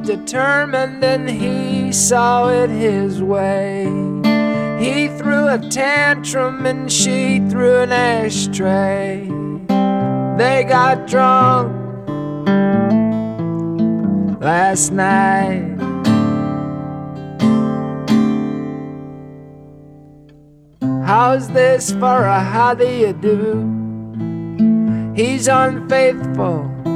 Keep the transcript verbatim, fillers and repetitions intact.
determined and he saw it his way. He threw a tantrum and she threw an ashtray. They got drunk last night. How's this for a how do you do? He's unfaithful